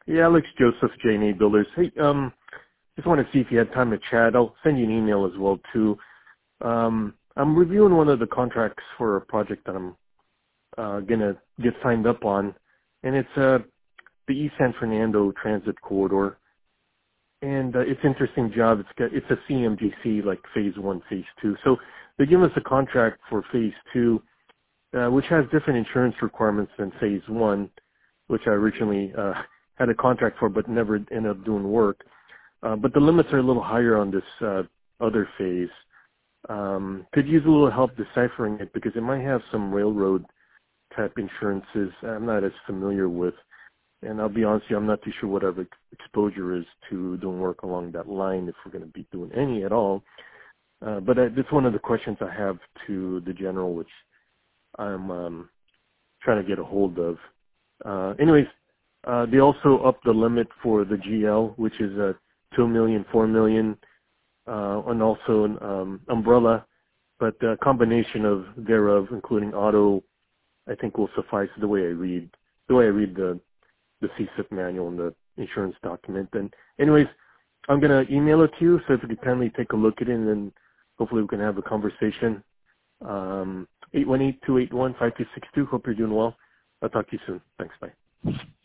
Yeah, Alex Joseph, J&A Builders. Hey, just want to see if you had time to chat. I'll send you an email as well too. I'm reviewing one of the contracts for a project that I'm gonna get signed up on, and it's the East San Fernando Transit Corridor, and it's an interesting job. It's a CMGC like phase 1, phase 2. So they give us a contract for phase 2, which has different insurance requirements than phase 1, which I originally had a contract for, but never ended up doing work. But the limits are a little higher on this other phase. Could use a little help deciphering it because it might have some railroad type insurances I'm not as familiar with. And I'll be honest with you, I'm not too sure what our exposure is to doing work along that line if we're going to be doing any at all. But that's one of the questions I have to the general, which I'm trying to get a hold of. Anyways, they also upped the limit for the GL, which is $2 million, $4 million, and also an umbrella. But a combination of thereof, including auto, I think will suffice the way I read the CSIP manual and the insurance document. And anyways, I'm going to email it to you, so if you could kindly take a look at it, and then hopefully we can have a conversation. 818-281-5262. Hope you're doing well. I'll talk to you soon. Thanks. Bye.